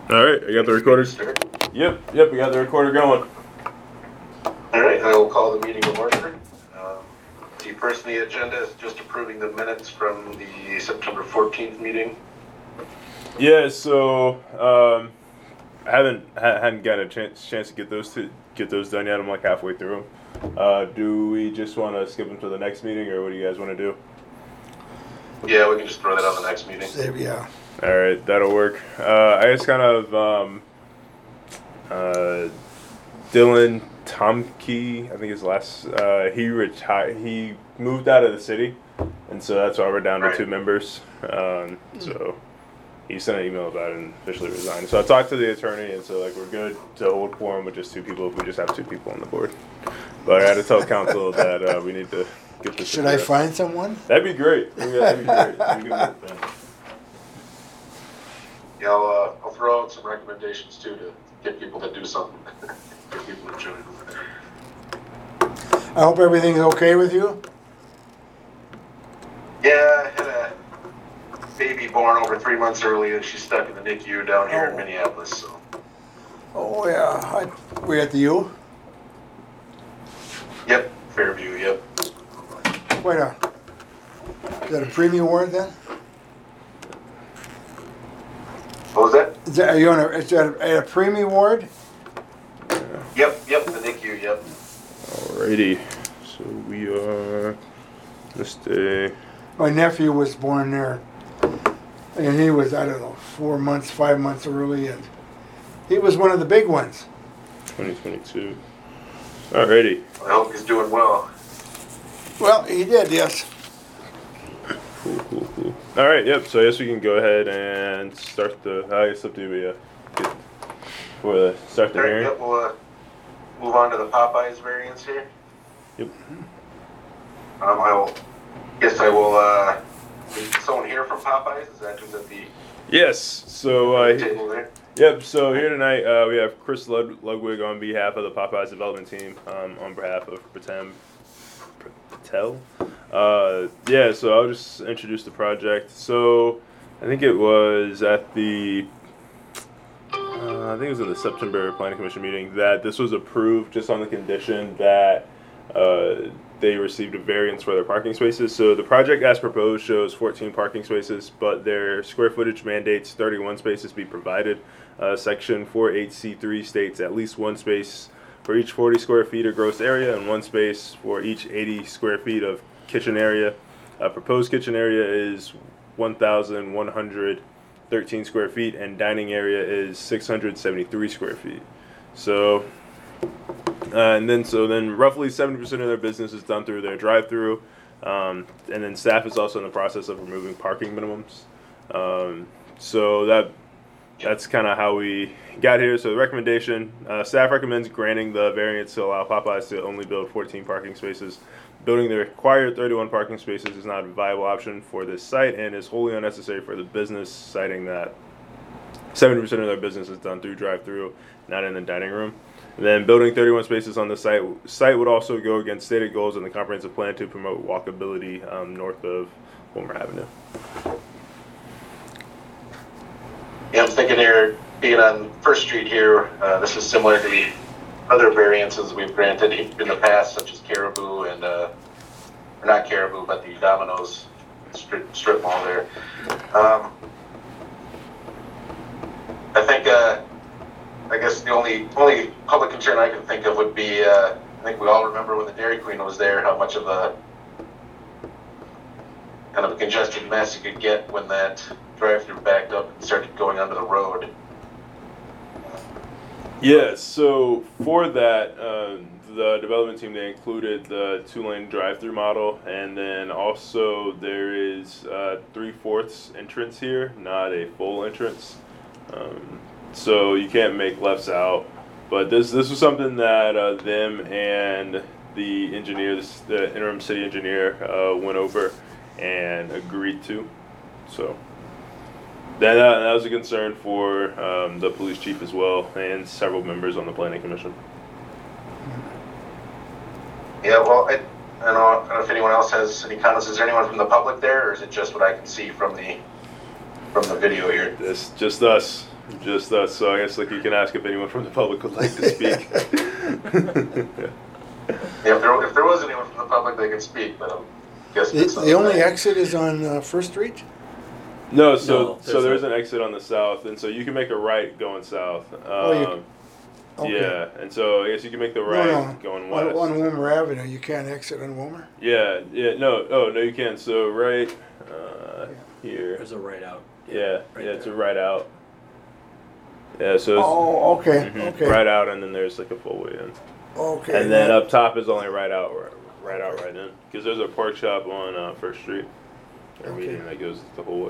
All right, I got the recorder. Yep, we got the recorder going. All right, I will call the meeting to order. The first on the agenda is just approving the minutes from the September 14th meeting. Yeah, so I hadn't gotten a chance to get those done yet. I'm like halfway through them. Do we just want to skip them to the next meeting, or what do you guys want to do? Yeah, we can just throw that on the next meeting. Yeah. All right, that'll work. I guess kind of Dylan Tomke, I think his last. He retired. He moved out of the city, and so that's why we're down to 2 members. So he sent an email about it and officially resigned. So I talked to the attorney, and so like we're good to hold quorum with just 2 people if we just have 2 people on the board. But I had to tell council that we need to get this. Should I find someone? That'd be great. That'd be great. Yeah, I'll throw out some recommendations too to get people to do something. Get people to join. I hope everything's okay with you. Yeah, I had a baby born over 3 months early, and she's stuck in the NICU down here in Minneapolis. So. Oh yeah, we're at the U. Yep, Fairview. Yep. Wait a. Is that a premium ward then? What was that? Are you on is that a premium ward? Yep, the NICU. Yep. Alrighty, so we are this day. My nephew was born there, and he was, I don't know, 4 months, 5 months early, and he was one of the big ones. 2022. Alrighty. I hope he's doing well. Well, he did, yes. Cool. Alright, yep, so I guess we can go ahead and start I guess up to you, start the hearing. Yep, we'll move on to the Popeyes variance here. Yep. I will is someone here from Popeyes? Is that the Yes, so table there? Yep, so here tonight we have Chris Ludwig on behalf of the Popeyes development team, on behalf of Pratem Patel. Yeah, so I'll just introduce the project. So I think it was at the in the September Planning Commission meeting that this was approved just on the condition that they received a variance for their parking spaces. So the project as proposed shows 14 parking spaces, but their square footage mandates 31 spaces be provided. Section 48C3 states at least 1 space for each 40 square feet of gross area and 1 space for each 80 square feet of kitchen area. Proposed kitchen area is 1,113 square feet and dining area is 673 square feet. So then roughly 70% of their business is done through their drive-through, and then staff is also in the process of removing parking minimums. So that's kind of how we got here. So the recommendation, staff recommends granting the variance to allow Popeyes to only build 14 parking spaces. Building the required 31 parking spaces is not a viable option for this site and is wholly unnecessary for the business, citing that 70% of their business is done through drive-through, not in the dining room. And then building 31 spaces on the site would also go against stated goals in the comprehensive plan to promote walkability north of Homer Avenue. Yeah, I'm thinking here, being on First Street here, this is similar to the other variances we've granted in the past, such as Caribou and, or not Caribou, but the Domino's strip mall there. I think, I guess the only public concern I can think of would be, I think we all remember when the Dairy Queen was there, how much of a kind of a congested mess you could get when that drive-through backed up and started going onto the road. Yeah, so for that, the development team, they included the 2-lane drive-through model, and then also there is 3/4 entrance here, not a full entrance. So you can't make lefts out. But this was something that them and the engineers, the interim city engineer, went over and agreed to. So that was a concern for the police chief as well and several members on the planning commission. Yeah, well, I don't know if anyone else has any comments. Is there anyone from the public there, or is it just what I can see from the video here? It's just us. just us. So I guess like you can ask if anyone from the public would like to speak. Yeah, if there was anyone from the public, they could speak, but I'm guessing it's not The only that. exit is on First Street? No, No, so there's there's an exit on the south, and so you can make a right going south. Okay. Yeah, and so I guess you can make the right going west. On Wilmer Avenue, you can't exit on Wilmer? Yeah, no, no, you can. So right here. There's a right out. Yeah, Right yeah, it's a there. right out. Yeah, so it's Oh, okay, mhm, okay. right out, and then there's like a full way in, Okay. and then up top is only right out, right in, because there's a pork shop on First Street. A Okay. median that goes the whole way.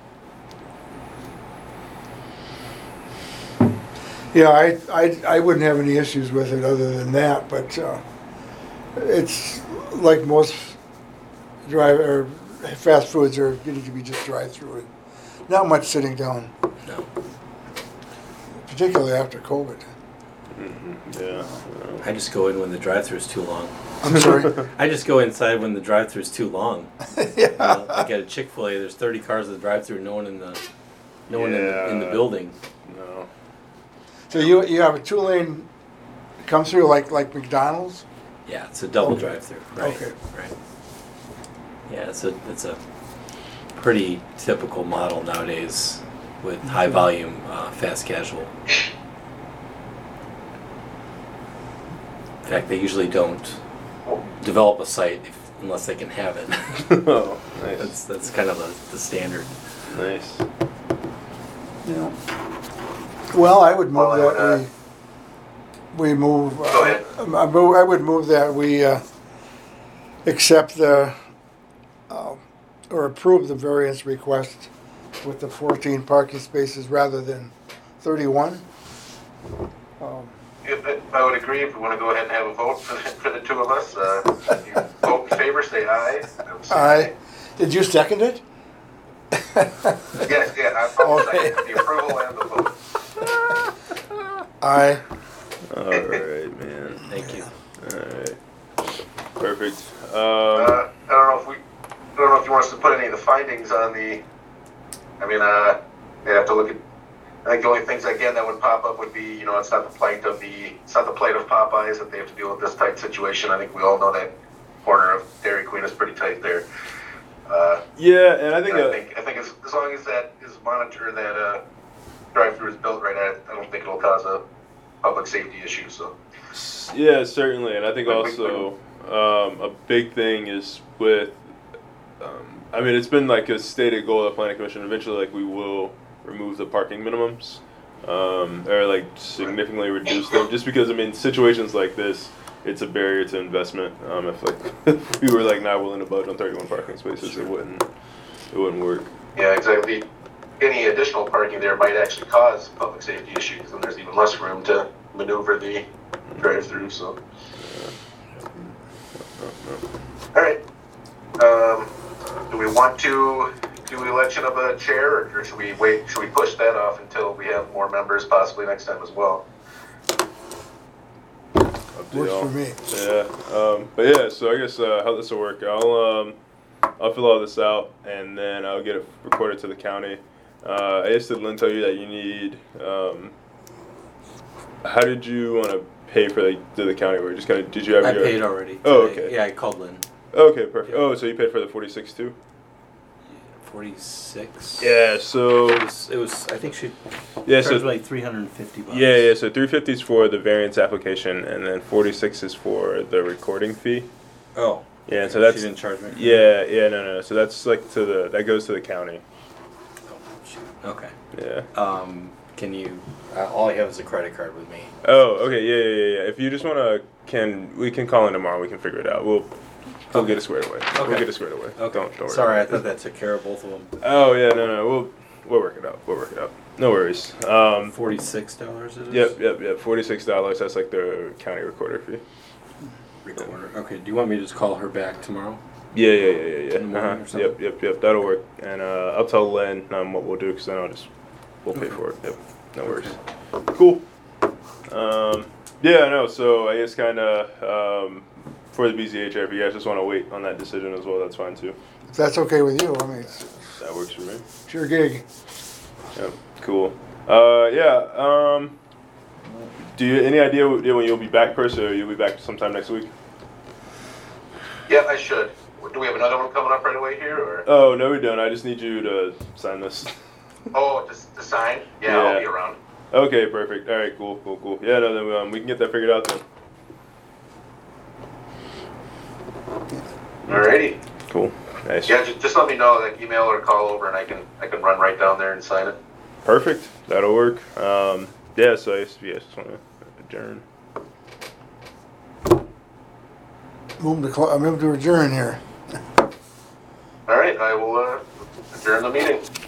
Yeah, I wouldn't have any issues with it other than that, but it's like most fast foods are getting to be just drive-through. Not much sitting down, No. particularly after COVID. Yeah. I just go in when the drive-through is too long. I'm sorry. I just go inside when the drive-through is too long. Yeah. Like at a Chick-fil-A, there's 30 cars at the drive-through, no one in the in the Yeah. building. No. So you have a 2-lane come through like McDonald's? Yeah, it's a double Okay. drive-through. Right. Okay. Right. Yeah, it's a pretty typical model nowadays with high volume fast casual. In fact, they usually don't develop a site unless they can have it. Oh, nice. That's kind of the standard. Nice. Yeah. Well, I would move Well, I would, that we move. Go ahead. I would move that we accept the or approve the variance request with the 14 parking spaces rather than 31. I would agree. If we want to go ahead and have a vote for the two of us, if you vote in favor, say aye. I would say Aye. Did you second it? Yes, yeah, I'll Okay. second the approval and the vote. Aye. All right, man. Thank you. All right. Perfect. I don't know if you want us to put any of the findings on the. I mean, they have to look at. I think the only things again that would pop up would be, it's not the plight of Popeyes that they have to deal with this tight situation. I think we all know that corner of Dairy Queen is pretty tight there. Yeah, and I think. I think as long as that is monitored, that drive-through is built right at it, I don't think it'll cause a public safety issue. So. Yeah, certainly, and I think Wait, also a big thing is with. I mean, it's been like a stated goal of the planning commission. Eventually, like we will remove the parking minimums, or like significantly reduce them. Just because I mean, situations like this, it's a barrier to investment. If like if we were like not willing to budge on 31 parking spaces, it wouldn't work. Yeah, exactly. Any additional parking there might actually cause public safety issues, and there's even less room to maneuver the drive-through. So. All right. Do we want to do election of a chair, or should we wait? Should we push that off until we have more members, possibly next time as well? Up to Works y'all. for me. Yeah. But yeah, so I guess how this will work, I'll fill all this out and then I'll get it recorded to the county. I guess did Lynn tell you that you need? How did you want to pay for the county work? Just kind of did you have I your? paid already. Oh, today. okay. Yeah, I called Lynn. Okay, perfect. Yeah. Oh, so you paid for the 46 too? 46. Yeah. So It was. I think she yeah. charged So like $350. yeah. So 350 is for the variance application, and then 46 is for the recording fee. Oh. Yeah. And so that's She didn't charge me. yeah. No. So that's like that goes to the county. Oh, shoot. Okay. Yeah. Can you? All I have is a credit card with me. Oh, okay, yeah. If you just wanna, we can call in tomorrow. We can figure it out. We'll get it squared away. We'll Okay. get it squared away. Okay. Don't worry. Sorry, I about it. thought that took care of both of them. Oh yeah, no. We'll work it out. No worries. $46 it is. Yep. $46. That's like the county recorder fee. Recorder. Okay. Do you want me to just call her back tomorrow? Yeah. In the morning or something? Yep. That'll work. And I'll tell Len what we'll do because then we'll pay for it. Yep. No worries. Cool. Yeah, I know. So I guess kind of for the BZHR, if you guys just want to wait on that decision as well, that's fine too. If that's okay with you, I mean, it's That works for me. your gig. Yep. Cool. Yeah. Do you any idea when you'll be back, Chris, or you'll be back sometime next week? Yeah, I should. Do we have another one coming up right away here, or? Oh no, we don't. I just need you to sign this. Oh, just to sign? Yeah, Yeah. I'll be around. Okay, perfect. All right, cool. Yeah, no, then we can get that figured out then. Alrighty. Cool. Nice. Yeah, just let me know, like email or call over, and I can run right down there and sign it. Perfect. That'll work. Yeah. So I just want to adjourn. Move to adjourn here. All right, I will adjourn the meeting.